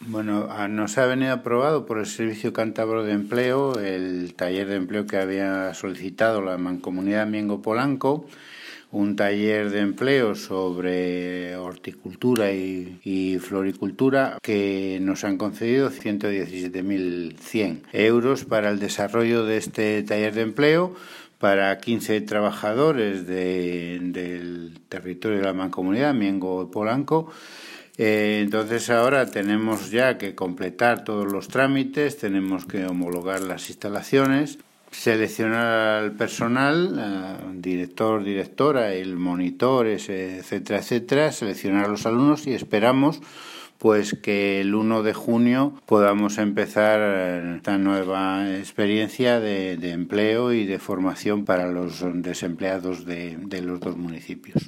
Bueno, nos ha venido aprobado por el Servicio Cántabro de Empleo el taller de empleo que había solicitado la Mancomunidad Miengo Polanco, un taller de empleo sobre horticultura y floricultura que nos han concedido 117.100 euros para el desarrollo de este taller de empleo para 15 trabajadores del territorio de la Mancomunidad Miengo Polanco. Entonces ahora tenemos ya que completar todos los trámites, tenemos que homologar las instalaciones, seleccionar al personal, director, directora, el monitor, etcétera, etcétera, seleccionar a los alumnos y esperamos pues que el 1 de junio podamos empezar esta nueva experiencia de empleo y de formación para los desempleados de los dos municipios.